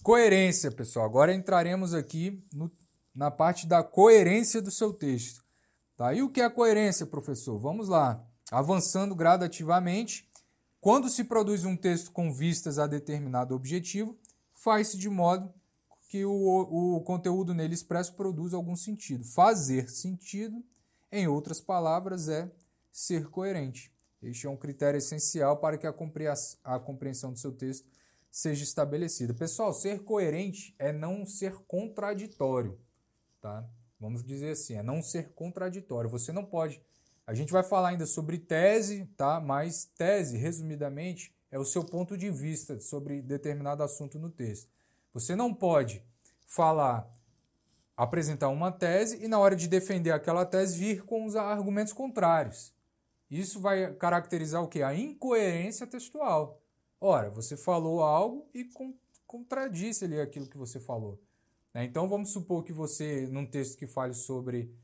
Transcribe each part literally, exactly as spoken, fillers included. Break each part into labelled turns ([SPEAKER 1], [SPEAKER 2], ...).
[SPEAKER 1] Coerência, pessoal. Agora entraremos aqui no, na parte da coerência do seu texto. Tá? E o que é coerência, professor? Vamos lá. Avançando gradativamente, quando se produz um texto com vistas a determinado objetivo, faz-se de modo que o, o conteúdo nele expresso produza algum sentido. Fazer sentido, em outras palavras, é ser coerente. Este é um critério essencial para que a compreensão do seu texto seja estabelecida. Pessoal, ser coerente é não ser contraditório, tá? Vamos dizer assim, é não ser contraditório. Você não pode... A gente vai falar ainda sobre tese, tá? Mas tese, resumidamente, é o seu ponto de vista sobre determinado assunto no texto. Você não pode falar, apresentar uma tese e na hora de defender aquela tese vir com os argumentos contrários. Isso vai caracterizar o quê? A incoerência textual. Ora, você falou algo e contradisse ali aquilo que você falou. Então, vamos supor que você, num texto que fale sobre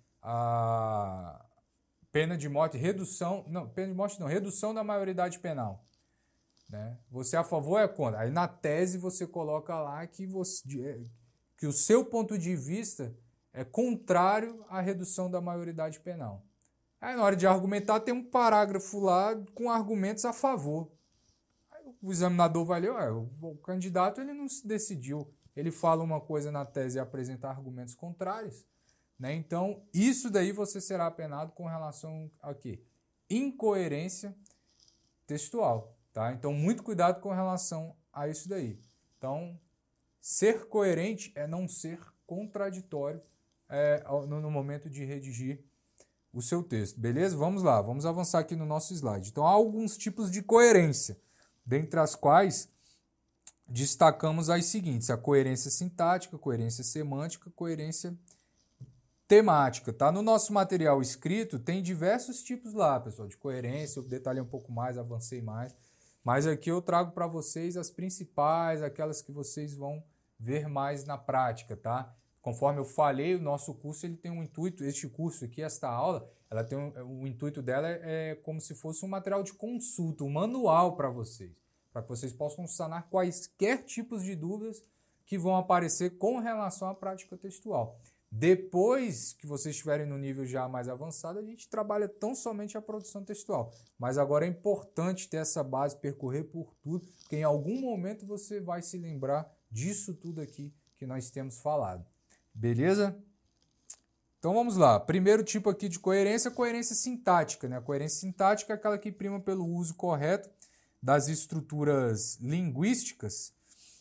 [SPEAKER 1] a pena de morte, redução, não, pena de morte não, redução da maioridade penal. Né? Você é a favor ou é contra? Aí na tese você coloca lá que, você, que o seu ponto de vista é contrário à redução da maioridade penal. Aí na hora de argumentar tem um parágrafo lá com argumentos a favor. Aí o examinador vai ler, ué, o candidato ele não se decidiu. Ele fala uma coisa na tese e apresenta argumentos contrários. Né? Então, isso daí você será penado com relação a quê? Incoerência textual. Tá? Então, muito cuidado com relação a isso daí. Então, ser coerente é não ser contraditório é, no, no momento de redigir o seu texto. Beleza? Vamos lá, vamos avançar aqui no nosso slide. Então, há alguns tipos de coerência, dentre as quais destacamos as seguintes: a coerência sintática, coerência semântica, coerência temática. Tá? No nosso material escrito, tem diversos tipos lá, pessoal, de coerência. Eu detalhei um pouco mais, avancei mais. Mas aqui eu trago para vocês as principais, aquelas que vocês vão ver mais na prática, tá? Conforme eu falei, o nosso curso ele tem um intuito, este curso aqui, esta aula, ela tem um, o intuito dela é, é como se fosse um material de consulta, um manual para vocês, para que vocês possam sanar quaisquer tipos de dúvidas que vão aparecer com relação à prática textual. Depois que vocês estiverem no nível já mais avançado, a gente trabalha tão somente a produção textual. Mas agora é importante ter essa base, percorrer por tudo, porque em algum momento você vai se lembrar disso tudo aqui que nós temos falado. Beleza? Então vamos lá. Primeiro tipo aqui de coerência, coerência sintática. Né? A coerência sintática é aquela que prima pelo uso correto das estruturas linguísticas,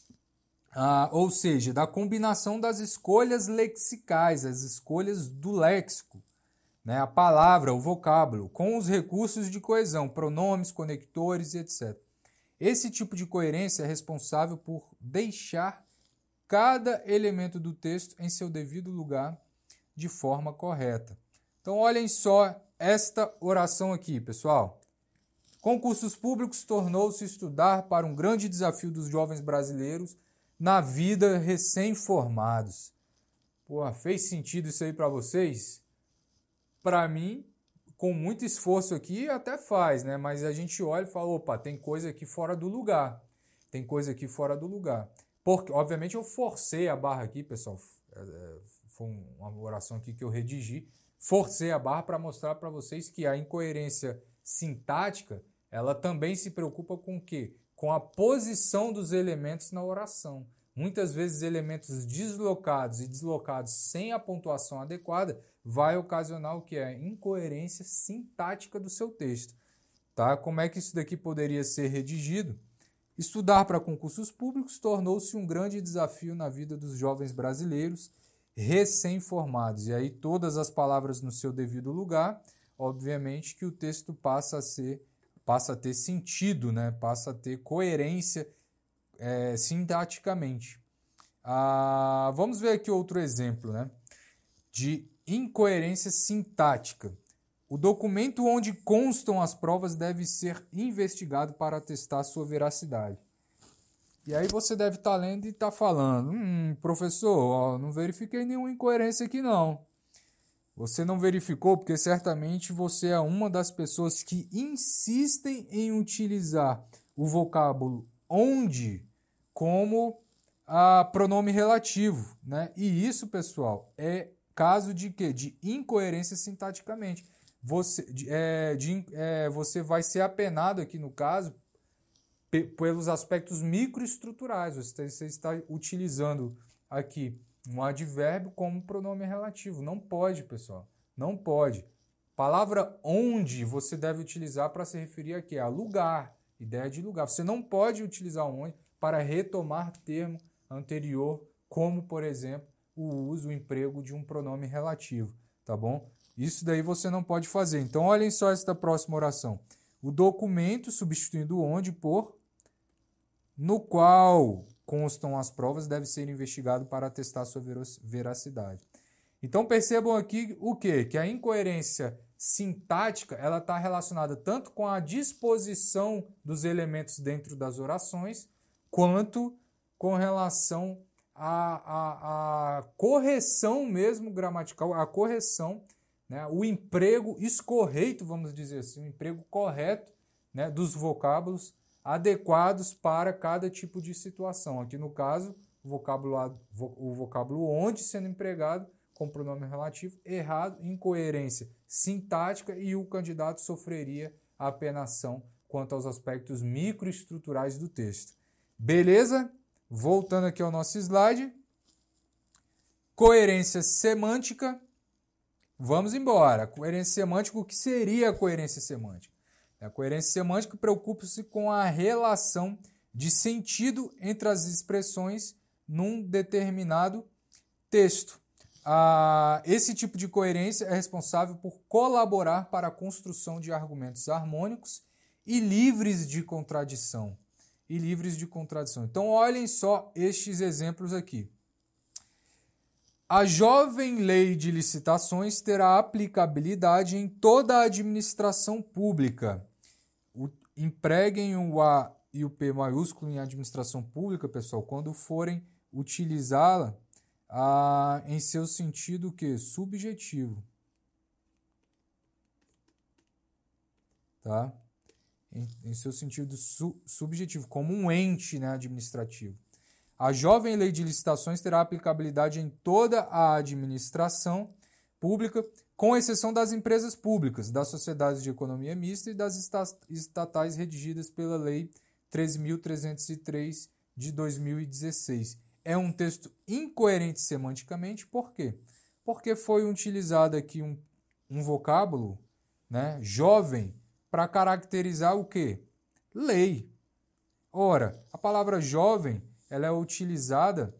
[SPEAKER 1] Ah, ou seja, da combinação das escolhas lexicais, as escolhas do léxico, né? A palavra, o vocábulo, com os recursos de coesão, pronomes, conectores, etcétera. Esse tipo de coerência é responsável por deixar cada elemento do texto em seu devido lugar de forma correta. Então, olhem só esta oração aqui, pessoal. Concursos públicos tornou-se estudar para um grande desafio dos jovens brasileiros na vida recém-formados. Pô, fez sentido isso aí para vocês? Para mim, com muito esforço aqui, até faz, né? Mas a gente olha e fala, opa, tem coisa aqui fora do lugar. Tem coisa aqui fora do lugar. Porque, obviamente, eu forcei a barra aqui, pessoal. Foi uma oração aqui que eu redigi. Forcei a barra para mostrar para vocês que a incoerência sintática, ela também se preocupa com o quê? Com a posição dos elementos na oração. Muitas vezes elementos deslocados e deslocados sem a pontuação adequada vai ocasionar o que é a incoerência sintática do seu texto. Tá? Como é que isso daqui poderia ser redigido? Estudar para concursos públicos tornou-se um grande desafio na vida dos jovens brasileiros recém-formados. E aí todas as palavras no seu devido lugar, obviamente que o texto passa a ser passa a ter sentido, né? Passa a ter coerência é, sintaticamente. Ah, vamos ver aqui outro exemplo, né? De incoerência sintática. O documento onde constam as provas deve ser investigado para atestar sua veracidade. E aí você deve estar lendo e estar falando, hum, professor, ó, não verifiquei nenhuma incoerência aqui não. Você não verificou porque certamente você é uma das pessoas que insistem em utilizar o vocábulo onde como a pronome relativo, né? E isso, pessoal, é caso de quê? De incoerência sintaticamente. Você, de, é, de, é, você vai ser apenado aqui, no caso, pe pelos aspectos microestruturais. Você, você está utilizando aqui um advérbio como pronome relativo. Não pode, pessoal. Não pode. Palavra onde você deve utilizar para se referir aqui a lugar, ideia de lugar. Você não pode utilizar onde para retomar termo anterior, como, por exemplo, o uso, o emprego de um pronome relativo, tá bom? Isso daí você não pode fazer. Então, olhem só esta próxima oração. O documento, substituindo onde por, no qual constam as provas, deve ser investigado para atestar sua veracidade. Então, percebam aqui o quê? Que a incoerência sintática ela está relacionada tanto com a disposição dos elementos dentro das orações, quanto com relação à, à, à correção mesmo gramatical, a correção, né, o emprego escorreito, vamos dizer assim, o emprego correto, né, dos vocábulos adequados para cada tipo de situação. Aqui no caso, o vocábulo, o vocábulo onde sendo empregado com pronome relativo, errado, incoerência sintática, e o candidato sofreria a apenação quanto aos aspectos microestruturais do texto. Beleza? Voltando aqui ao nosso slide. Coerência semântica. Vamos embora. Coerência semântica, o que seria a coerência semântica? A coerência semântica preocupa-se com a relação de sentido entre as expressões num determinado texto. Ah, esse tipo de coerência é responsável por colaborar para a construção de argumentos harmônicos e livres de contradição. E livres de contradição. Então, olhem só estes exemplos aqui. A jovem lei de licitações terá aplicabilidade em toda a administração pública. O, empreguem o A e o P maiúsculo em administração pública, pessoal, quando forem utilizá-la ah, em seu sentido que subjetivo. Tá? Em, em seu sentido su, subjetivo, como um ente, né, administrativo. A jovem lei de licitações terá aplicabilidade em toda a administração pública, com exceção das empresas públicas, das sociedades de economia mista e das estatais redigidas pela Lei treze mil trezentos e três de dois mil e dezesseis. É um texto incoerente semanticamente, por quê? Porque foi utilizado aqui um, um vocábulo, né, jovem, para caracterizar o quê? Lei. Ora, a palavra jovem ela é utilizada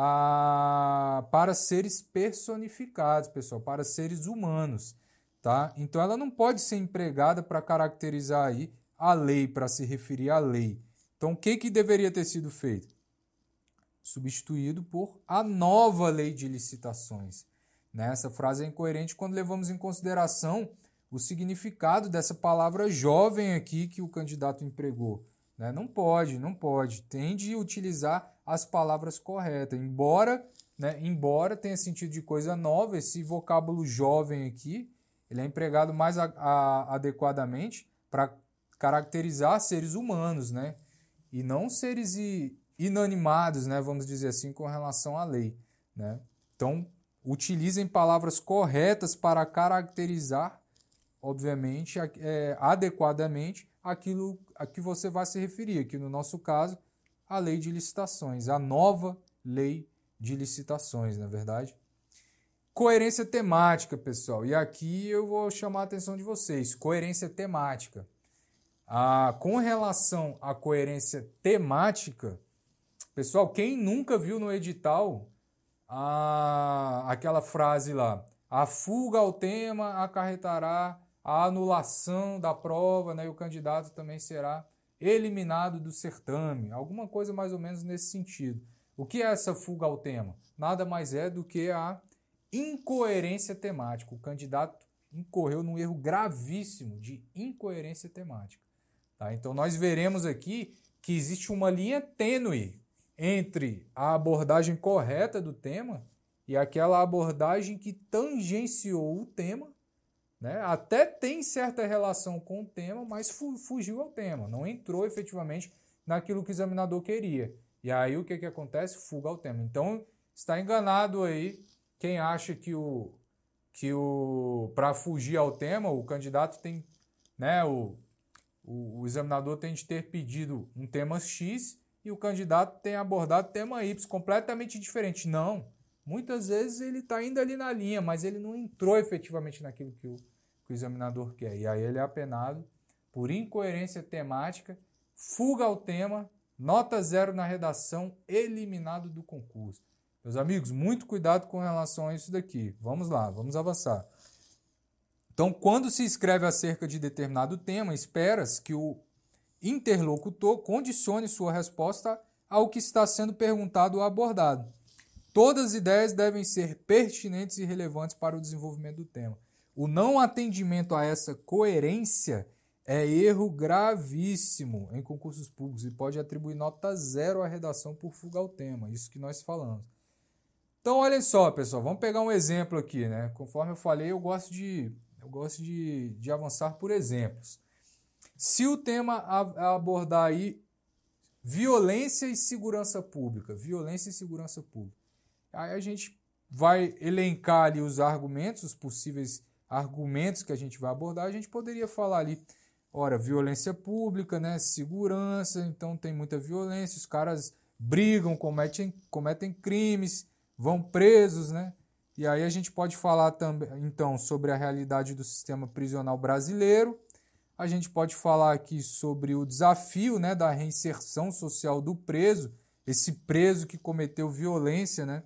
[SPEAKER 1] ah, para seres personificados, pessoal, para seres humanos, tá? Então ela não pode ser empregada para caracterizar aí a lei, para se referir à lei. Então o que, que deveria ter sido feito? Substituído por a nova lei de licitações. Né? Essa frase é incoerente quando levamos em consideração o significado dessa palavra jovem aqui que o candidato empregou. Né? Não pode, não pode. Tem de utilizar as palavras corretas. Embora, né, embora tenha sentido de coisa nova, esse vocábulo jovem aqui, ele é empregado mais a, a, adequadamente para caracterizar seres humanos, né? E não seres i, inanimados, né, vamos dizer assim, com relação à lei. Né? Então, utilizem palavras corretas para caracterizar, obviamente, é, adequadamente, aquilo a que você vai se referir. Aqui no nosso caso, a lei de licitações, a nova lei de licitações, na verdade. Coerência temática, pessoal. E aqui eu vou chamar a atenção de vocês. Coerência temática. Ah, com relação à coerência temática, pessoal, quem nunca viu no edital a, aquela frase lá, a fuga ao tema acarretará a anulação da prova, né, e o candidato também será eliminado do certame, alguma coisa mais ou menos nesse sentido. O que é essa fuga ao tema? Nada mais é do que a incoerência temática. O candidato incorreu num erro gravíssimo de incoerência temática. Tá? Então nós veremos aqui que existe uma linha tênue entre a abordagem correta do tema e aquela abordagem que tangenciou o tema, né? Até tem certa relação com o tema, mas fugiu ao tema, não entrou efetivamente naquilo que o examinador queria. E aí o que, que acontece? Fuga ao tema. Então, está enganado aí quem acha que o que o para fugir ao tema, o candidato tem, né, o, o, o examinador tem de ter pedido um tema X e o candidato tem abordado tema Y, completamente diferente. Não, muitas vezes ele está indo ali na linha, mas ele não entrou efetivamente naquilo que o, que o examinador quer. E aí ele é apenado por incoerência temática, fuga ao tema, nota zero na redação, eliminado do concurso. Meus amigos, muito cuidado com relação a isso daqui. Vamos lá, vamos avançar. Então, quando se escreve acerca de determinado tema, espera-se que o interlocutor condicione sua resposta ao que está sendo perguntado ou abordado. Todas as ideias devem ser pertinentes e relevantes para o desenvolvimento do tema. O não atendimento a essa coerência é erro gravíssimo em concursos públicos e pode atribuir nota zero à redação por fuga ao tema. Isso que nós falamos. Então, olhem só, pessoal, vamos pegar um exemplo aqui, né? Conforme eu falei, eu gosto de, eu gosto de, de avançar por exemplos. Se o tema a, abordar aí violência e segurança pública, violência e segurança pública, aí a gente vai elencar ali os argumentos, os possíveis argumentos que a gente vai abordar, a gente poderia falar ali, ora, violência pública, né? Segurança, então tem muita violência, os caras brigam, cometem, cometem crimes, vão presos, né? E aí a gente pode falar também, então, sobre a realidade do sistema prisional brasileiro. A gente pode falar aqui sobre o desafio, né, da reinserção social do preso, esse preso que cometeu violência, né?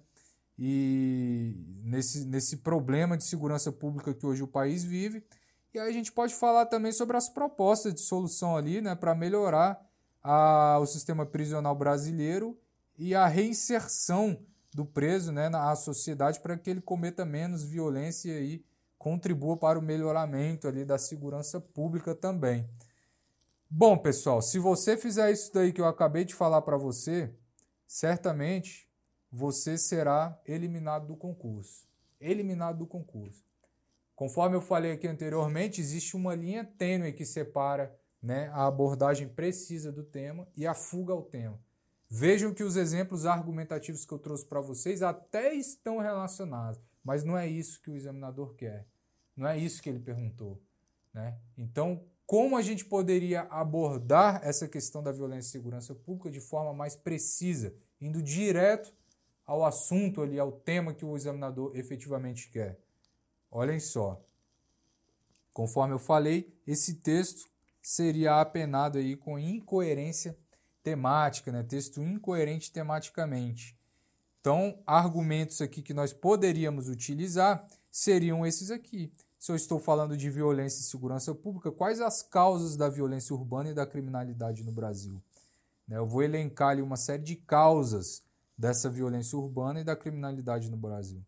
[SPEAKER 1] E nesse, nesse problema de segurança pública que hoje o país vive. E aí a gente pode falar também sobre as propostas de solução ali, né, para melhorar a, o sistema prisional brasileiro e a reinserção do preso, né, na sociedade para que ele cometa menos violência e contribua para o melhoramento ali da segurança pública também. Bom, pessoal, se você fizer isso daí que eu acabei de falar para você, certamente você será eliminado do concurso. Eliminado do concurso. Conforme eu falei aqui anteriormente, existe uma linha tênue que separa, né, a abordagem precisa do tema e a fuga ao tema. Vejam que os exemplos argumentativos que eu trouxe para vocês até estão relacionados, mas não é isso que o examinador quer. Não é isso que ele perguntou, né? Então, como a gente poderia abordar essa questão da violência e segurança pública de forma mais precisa, indo direto ao assunto ali, ao tema que o examinador efetivamente quer? Olhem só. Conforme eu falei, esse texto seria apenado aí com incoerência temática, né? Texto incoerente tematicamente. Então, argumentos aqui que nós poderíamos utilizar seriam esses aqui. Se eu estou falando de violência e segurança pública, quais as causas da violência urbana e da criminalidade no Brasil? Eu vou elencar ali uma série de causas dessa violência urbana e da criminalidade no Brasil.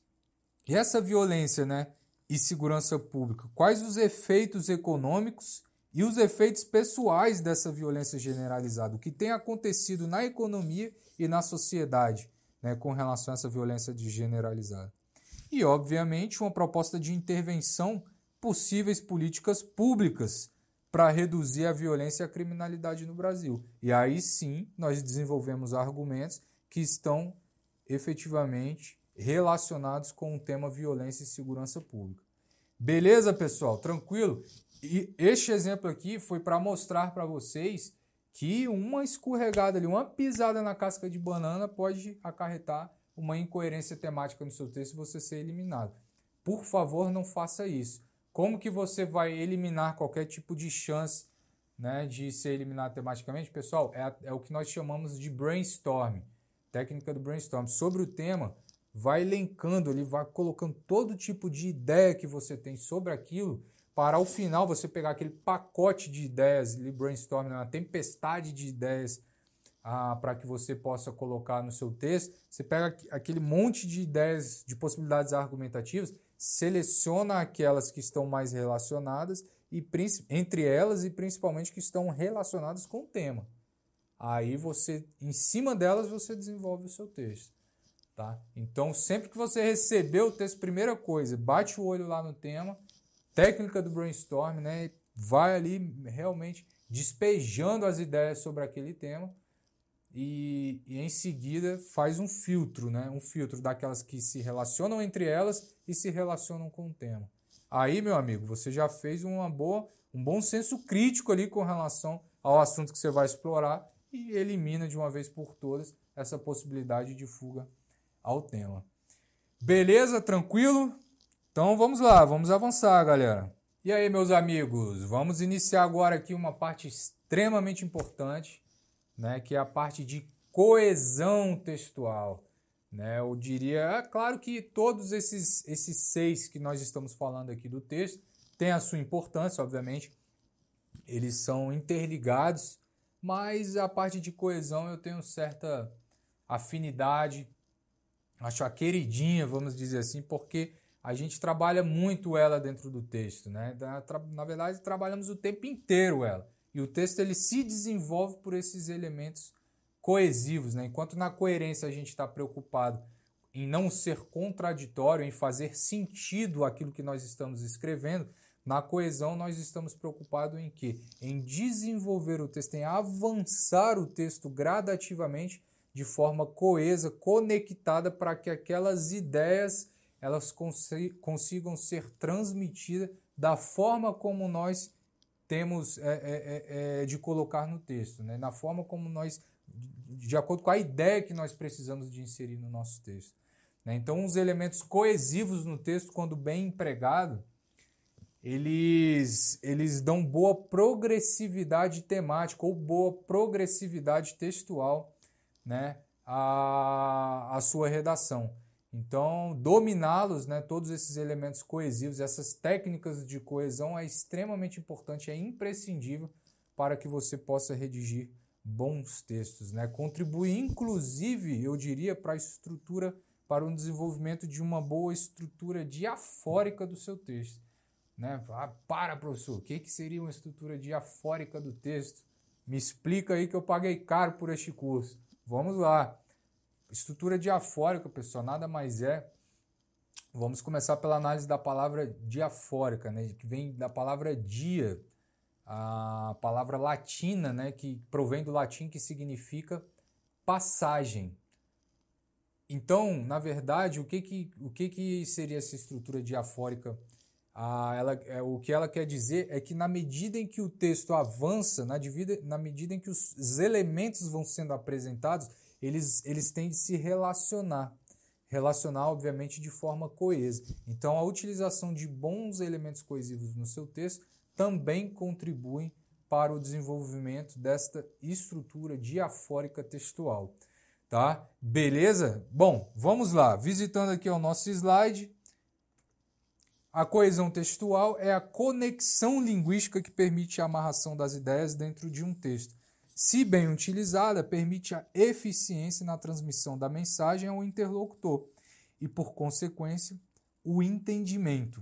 [SPEAKER 1] E essa violência, né, e segurança pública, quais os efeitos econômicos e os efeitos pessoais dessa violência generalizada? O que tem acontecido na economia e na sociedade, né, com relação a essa violência generalizada? E, obviamente, uma proposta de intervenção, possíveis políticas públicas para reduzir a violência e a criminalidade no Brasil. E aí sim nós desenvolvemos argumentos que estão efetivamente relacionados com o tema violência e segurança pública. Beleza, pessoal? Tranquilo? E este exemplo aqui foi para mostrar para vocês que uma escorregada ali, uma pisada na casca de banana pode acarretar uma incoerência temática no seu texto e você ser eliminado. Por favor, não faça isso. Como que você vai eliminar qualquer tipo de chance, né, de ser eliminado tematicamente? Pessoal, é, é o que nós chamamos de brainstorming, técnica do brainstorming. Sobre o tema, vai elencando, ele vai colocando todo tipo de ideia que você tem sobre aquilo, para ao final você pegar aquele pacote de ideias, ali, brainstorming, uma tempestade de ideias, ah, para que você possa colocar no seu texto. Você pega aquele monte de ideias, de possibilidades argumentativas, seleciona aquelas que estão mais relacionadas, e entre elas e principalmente que estão relacionadas com o tema. Aí você, em cima delas, você desenvolve o seu texto. Tá? Então, sempre que você receber o texto, primeira coisa, bate o olho lá no tema, técnica do brainstorm, né? Vai ali realmente despejando as ideias sobre aquele tema e, e em seguida faz um filtro, né? Um filtro daquelas que se relacionam entre elas e se relacionam com o tema. Aí, meu amigo, você já fez uma boa, um bom senso crítico ali com relação ao assunto que você vai explorar e elimina de uma vez por todas essa possibilidade de fuga ao tema. Beleza? Tranquilo? Então vamos lá, vamos avançar, galera. E aí, meus amigos, vamos iniciar agora aqui uma parte extremamente importante, né, que é a parte de coesão textual. Né? Eu diria, é claro que todos esses, esses seis que nós estamos falando aqui do texto têm a sua importância, obviamente, eles são interligados, mas a parte de coesão eu tenho certa afinidade, acho a queridinha, vamos dizer assim, porque a gente trabalha muito ela dentro do texto, né? Na verdade, trabalhamos o tempo inteiro ela. E o texto ele se desenvolve por esses elementos coesivos, né? Enquanto na coerência a gente está preocupado em não ser contraditório, em fazer sentido aquilo que nós estamos escrevendo, na coesão nós estamos preocupados em quê? Em desenvolver o texto, em avançar o texto gradativamente de forma coesa, conectada para que aquelas ideias elas consigam ser transmitidas da forma como nós temos é, é, é, de colocar no texto, né? Na forma como nós, de acordo com a ideia que nós precisamos de inserir no nosso texto. Né? Então, os elementos coesivos no texto, quando bem empregado, eles, eles dão boa progressividade temática ou boa progressividade textual, né? a, a sua redação. Então, dominá-los, né, todos esses elementos coesivos, essas técnicas de coesão é extremamente importante, é imprescindível para que você possa redigir bons textos. Né? Contribui, inclusive, eu diria, para a estrutura, para o desenvolvimento de uma boa estrutura diafórica do seu texto. Né? Ah, para, professor, o que, que seria uma estrutura diafórica do texto? Me explica aí que eu paguei caro por este curso. Vamos lá. Estrutura diafórica, pessoal, nada mais é. Vamos começar pela análise da palavra diafórica, né, que vem da palavra dia, a palavra latina, né, que provém do latim, que significa passagem. Então, na verdade, o que, que, o que, que seria essa estrutura diafórica? Ah, ela, é, o que ela quer dizer é que na medida em que o texto avança, na, divida, na medida em que os, os elementos vão sendo apresentados, Eles, eles têm de se relacionar, relacionar, obviamente, de forma coesa. Então, a utilização de bons elementos coesivos no seu texto também contribui para o desenvolvimento desta estrutura diafórica textual. Tá? Beleza? Bom, vamos lá. Visitando aqui o nosso slide, a coesão textual é a conexão linguística que permite a amarração das ideias dentro de um texto. Se bem utilizada, permite a eficiência na transmissão da mensagem ao interlocutor e, por consequência, o entendimento.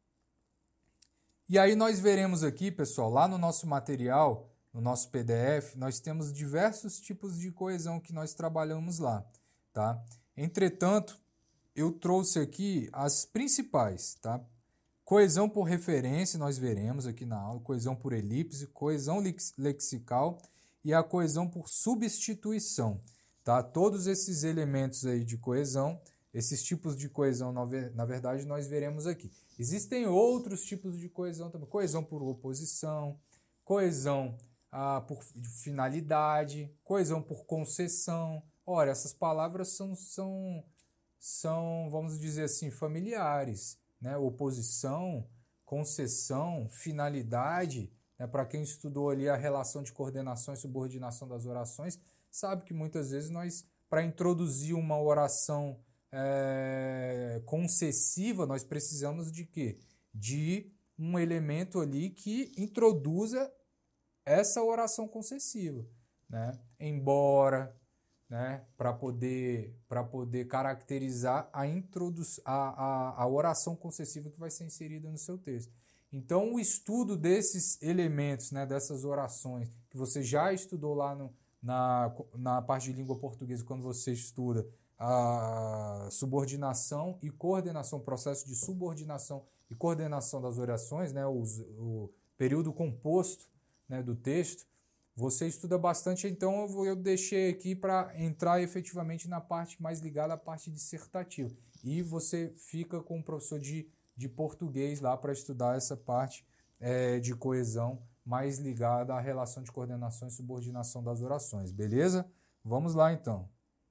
[SPEAKER 1] E aí nós veremos aqui, pessoal, lá no nosso material, no nosso P D F, nós temos diversos tipos de coesão que nós trabalhamos lá. Tá? Entretanto, eu trouxe aqui as principais. Tá? Coesão por referência, nós veremos aqui na aula, coesão por elipse, coesão lexical e a coesão por substituição. Tá? Todos esses elementos aí de coesão, esses tipos de coesão, na verdade, nós veremos aqui. Existem outros tipos de coesão também. Coesão por oposição, coesão ah, por finalidade, coesão por concessão. Ora, essas palavras são, são, são vamos dizer assim, familiares. Né? Oposição, concessão, finalidade. Né? Para quem estudou ali a relação de coordenação e subordinação das orações, sabe que muitas vezes nós, para introduzir uma oração é, concessiva, nós precisamos de quê? De um elemento ali que introduza essa oração concessiva. Né? Embora, né? Para poder, para poder caracterizar a, introdu a, a, a oração concessiva que vai ser inserida no seu texto. Então, o estudo desses elementos, né, dessas orações, que você já estudou lá no, na, na parte de língua portuguesa, quando você estuda a subordinação e coordenação, processo de subordinação e coordenação das orações, né, o, o período composto, né, do texto, Você estuda bastante, então eu, vou, eu deixei aqui para entrar efetivamente na parte mais ligada à parte dissertativa. E você fica com o professor de, de português lá para estudar essa parte é, de coesão mais ligada à relação de coordenação e subordinação das orações, beleza? Vamos lá então.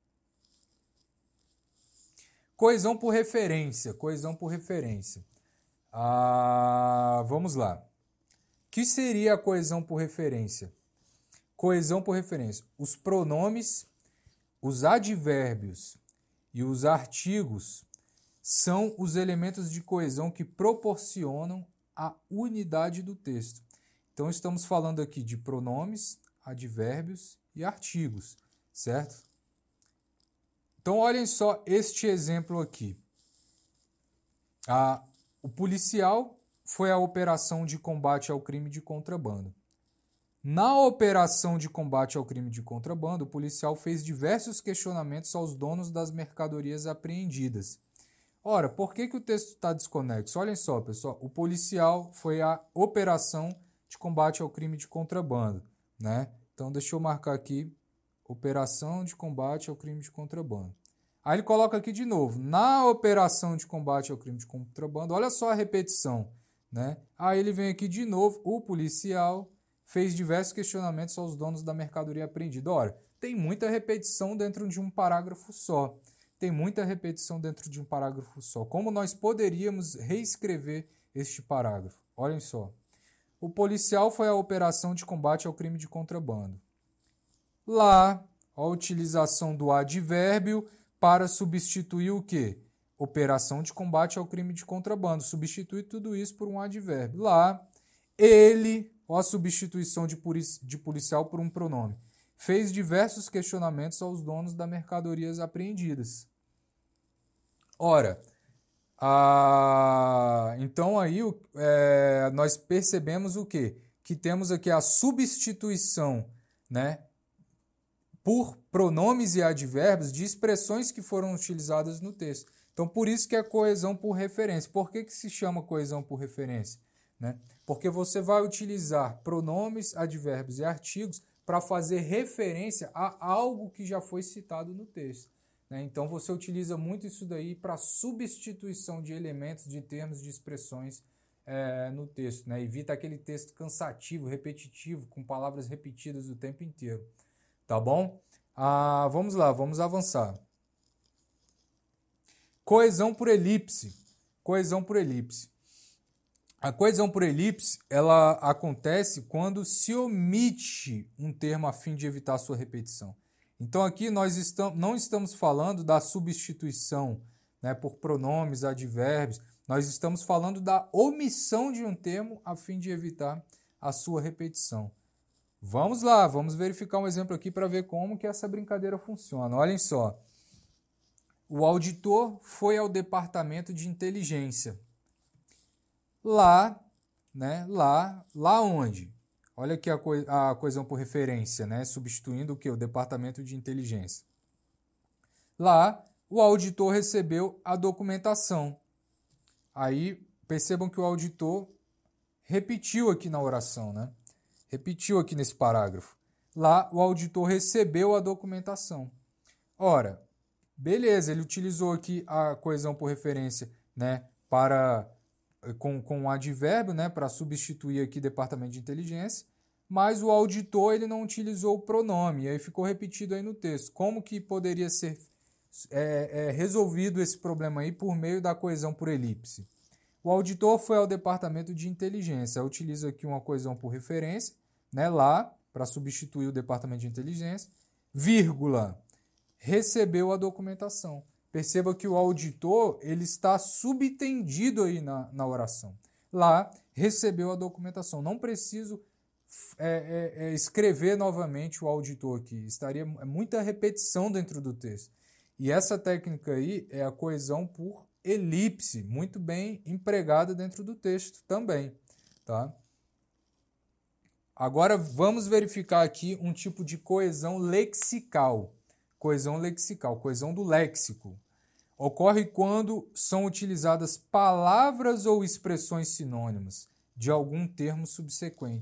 [SPEAKER 1] Coesão por referência, coesão por referência. Ah, vamos lá. O que seria a coesão por referência? Coesão por referência. Os pronomes, os advérbios e os artigos são os elementos de coesão que proporcionam a unidade do texto. Então, estamos falando aqui de pronomes, advérbios e artigos, certo? Então, olhem só este exemplo aqui. Ah, o policial foi a operação de combate ao crime de contrabando. Na operação de combate ao crime de contrabando, o policial fez diversos questionamentos aos donos das mercadorias apreendidas. Ora, por que, que o texto está desconexo? Olhem só, pessoal. O policial foi a operação de combate ao crime de contrabando, né? Então, deixa eu marcar aqui, operação de combate ao crime de contrabando. Aí ele coloca aqui de novo, na operação de combate ao crime de contrabando, olha só a repetição, né? Aí ele vem aqui de novo, o policial fez diversos questionamentos aos donos da mercadoria apreendida. Ora, tem muita repetição dentro de um parágrafo só. Tem muita repetição dentro de um parágrafo só. Como nós poderíamos reescrever este parágrafo? Olhem só. O policial foi a operação de combate ao crime de contrabando. Lá, a utilização do advérbio para substituir o quê? Operação de combate ao crime de contrabando. Substitui tudo isso por um advérbio. Lá, ele, ó, a substituição de, de policial por um pronome, fez diversos questionamentos aos donos das mercadorias apreendidas. Ora, a... então aí é, nós percebemos o quê? Que temos aqui a substituição, né, por pronomes e advérbios de expressões que foram utilizadas no texto. Então, por isso que é coesão por referência. Por que que se chama coesão por referência? Né? Porque você vai utilizar pronomes, advérbios e artigos para fazer referência a algo que já foi citado no texto. Né? Então, você utiliza muito isso daí para substituição de elementos, de termos, de expressões é, no texto. Né? Evita aquele texto cansativo, repetitivo, com palavras repetidas o tempo inteiro. Tá bom? Ah, vamos lá, vamos avançar. Coesão por elipse. Coesão por elipse. A coesão por elipse, ela acontece quando se omite um termo a fim de evitar sua repetição. Então aqui nós estamos, não estamos falando da substituição, né, por pronomes, advérbios. Nós estamos falando da omissão de um termo a fim de evitar a sua repetição. Vamos lá, vamos verificar um exemplo aqui para ver como que essa brincadeira funciona. Olhem só. O auditor foi ao departamento de inteligência. Lá, né? Lá, lá onde? Olha aqui a, co a coesão por referência, né? Substituindo o que? O departamento de inteligência. Lá, o auditor recebeu a documentação. Aí, percebam que o auditor repetiu aqui na oração, né? Repetiu aqui nesse parágrafo. Lá, o auditor recebeu a documentação. Ora, beleza, ele utilizou aqui a coesão por referência, né, para, com, com um advérbio, né, para substituir aqui departamento de inteligência, mas o auditor ele não utilizou o pronome, e aí ficou repetido aí no texto. Como que poderia ser é, é, resolvido esse problema aí por meio da coesão por elipse? O auditor foi ao departamento de inteligência, utiliza aqui uma coesão por referência, né, lá, para substituir o departamento de inteligência, vírgula, recebeu a documentação. Perceba que o auditor ele está subtendido aí na, na oração. Lá, recebeu a documentação. Não preciso é, é, é, escrever novamente o auditor aqui. Estaria muita repetição dentro do texto. E essa técnica aí é a coesão por elipse, muito bem empregada dentro do texto também, tá? Agora vamos verificar aqui um tipo de coesão lexical. Coesão lexical, coesão do léxico. Ocorre quando são utilizadas palavras ou expressões sinônimas de algum termo subsequente.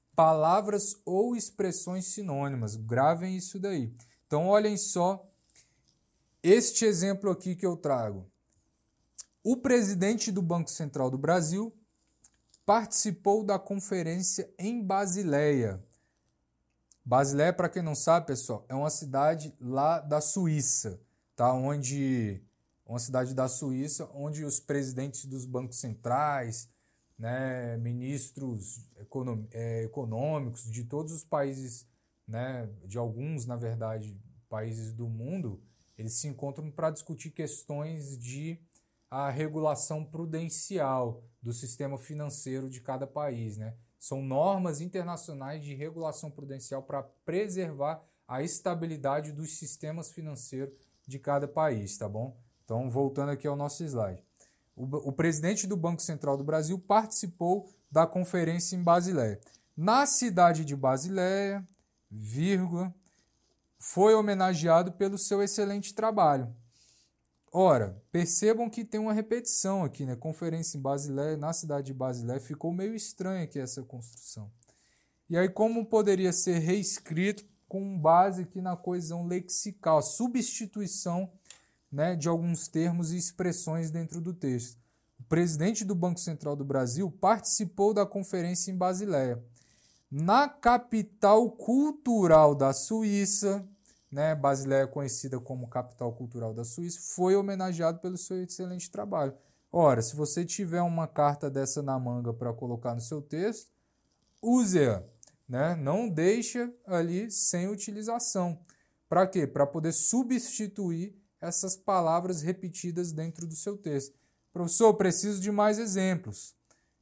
[SPEAKER 1] palavras ou expressões sinônimas. Gravem isso daí. Então, olhem só este exemplo aqui que eu trago. O presidente do Banco Central do Brasil participou da conferência em Basileia. Basileia, para quem não sabe, pessoal, é uma cidade lá da Suíça, tá? Onde, uma cidade da Suíça, onde os presidentes dos bancos centrais, né, ministros econom, é, econômicos de todos os países, né, de alguns, na verdade, países do mundo, eles se encontram para discutir questões de a regulação prudencial do sistema financeiro de cada país, né? São normas internacionais de regulação prudencial para preservar a estabilidade dos sistemas financeiros de cada país, tá bom? Então, voltando aqui ao nosso slide. O, o presidente do Banco Central do Brasil participou da conferência em Basileia. Na cidade de Basileia, vírgula, foi homenageado pelo seu excelente trabalho. Ora, percebam que tem uma repetição aqui, né? Conferência em Basileia, na cidade de Basileia, ficou meio estranha aqui essa construção. E aí, como poderia ser reescrito com base aqui na coesão lexical, substituição, né, de alguns termos e expressões dentro do texto. O presidente do Banco Central do Brasil participou da conferência em Basileia. Na capital cultural da Suíça, né, Basileia é conhecida como capital cultural da Suíça, foi homenageado pelo seu excelente trabalho. Ora, se você tiver uma carta dessa na manga para colocar no seu texto, use-a, né? Não deixa ali sem utilização. Para quê? Para poder substituir essas palavras repetidas dentro do seu texto. Professor, preciso de mais exemplos.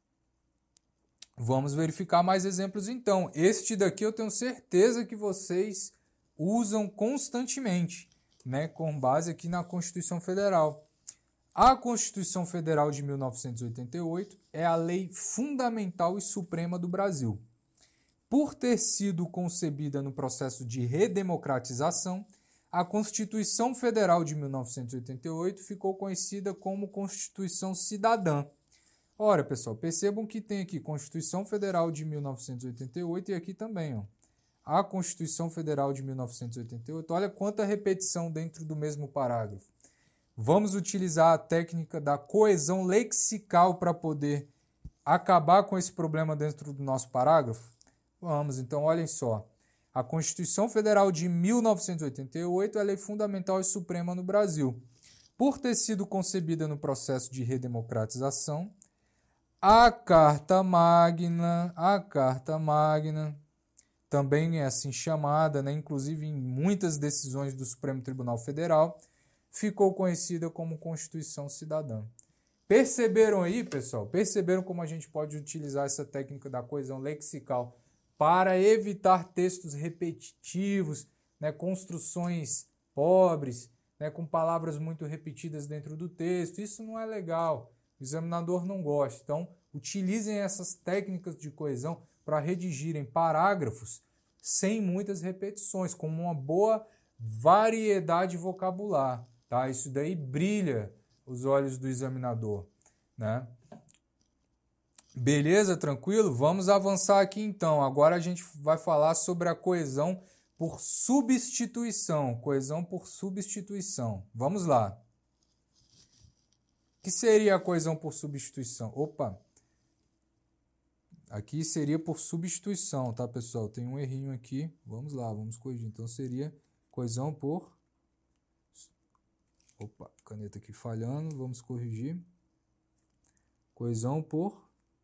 [SPEAKER 1] Vamos verificar mais exemplos então. Este daqui eu tenho certeza que vocês usam constantemente, né, com base aqui na Constituição Federal. A Constituição Federal de mil novecentos e oitenta e oito é a lei fundamental e suprema do Brasil. Por ter sido concebida no processo de redemocratização, a Constituição Federal de mil novecentos e oitenta e oito ficou conhecida como Constituição Cidadã. Ora, pessoal, percebam que tem aqui Constituição Federal de mil novecentos e oitenta e oito e aqui também, ó, a Constituição Federal de mil novecentos e oitenta e oito. Olha quanta repetição dentro do mesmo parágrafo. Vamos utilizar a técnica da coesão lexical para poder acabar com esse problema dentro do nosso parágrafo? Vamos, então, olhem só. A Constituição Federal de mil novecentos e oitenta e oito é a lei fundamental e suprema no Brasil. Por ter sido concebida no processo de redemocratização, a Carta Magna, a Carta Magna, também é assim chamada, né, inclusive em muitas decisões do Supremo Tribunal Federal, ficou conhecida como Constituição Cidadã. Perceberam aí, pessoal? Perceberam como a gente pode utilizar essa técnica da coesão lexical para evitar textos repetitivos, né, construções pobres, né, com palavras muito repetidas dentro do texto? Isso não é legal, o examinador não gosta. Então, utilizem essas técnicas de coesão para redigirem parágrafos sem muitas repetições, com uma boa variedade vocabular. Tá? Isso daí brilha os olhos do examinador, né? Beleza? Tranquilo? Vamos avançar aqui então. Agora a gente vai falar sobre a coesão por substituição. Coesão por substituição. Vamos lá. O que seria a coesão por substituição? Opa! Aqui seria por substituição, tá, pessoal? Tem um errinho aqui. Vamos lá, vamos corrigir. Então, seria coesão por... Opa, caneta aqui falhando. Vamos corrigir. Coesão por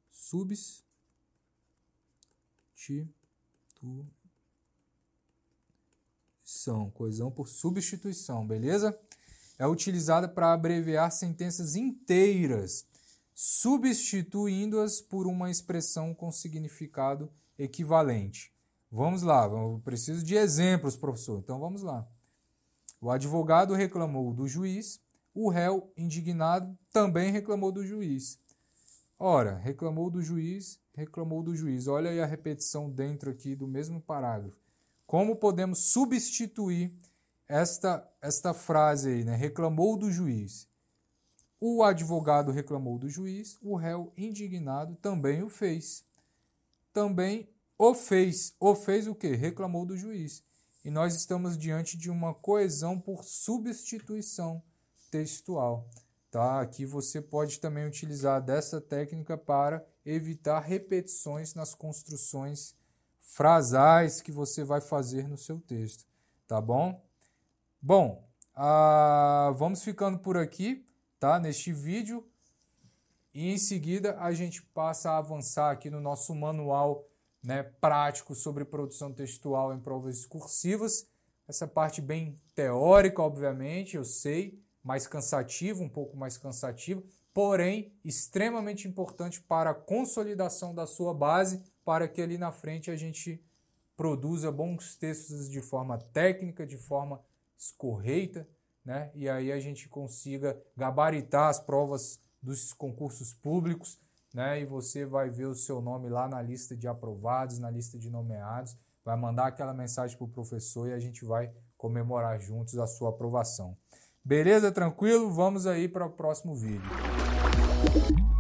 [SPEAKER 1] substituição. Coesão por substituição, beleza? É utilizada para abreviar sentenças inteiras, substituindo-as por uma expressão com significado equivalente. Vamos lá, eu preciso de exemplos, professor. Então vamos lá. O advogado reclamou do juiz, o réu, indignado, também reclamou do juiz. Ora, reclamou do juiz, reclamou do juiz. Olha aí a repetição dentro aqui do mesmo parágrafo. Como podemos substituir esta, esta frase aí, né? Reclamou do juiz. O advogado reclamou do juiz, o réu indignado também o fez. Também o fez. O fez o quê? Reclamou do juiz. E nós estamos diante de uma coesão por substituição textual. Tá? Aqui você pode também utilizar dessa técnica para evitar repetições nas construções frasais que você vai fazer no seu texto. Tá bom? Bom, ah, vamos ficando por aqui, tá? Neste vídeo. E em seguida a gente passa a avançar aqui no nosso manual, né, prático sobre produção textual em provas cursivas. Essa parte bem teórica, obviamente, eu sei, mais cansativo, um pouco mais cansativo, porém extremamente importante para a consolidação da sua base, para que ali na frente a gente produza bons textos de forma técnica, de forma correta, né? E aí a gente consiga gabaritar as provas dos concursos públicos, né? E você vai ver o seu nome lá na lista de aprovados, na lista de nomeados, vai mandar aquela mensagem para o professor e a gente vai comemorar juntos a sua aprovação. Beleza? Tranquilo? Vamos aí para o próximo vídeo.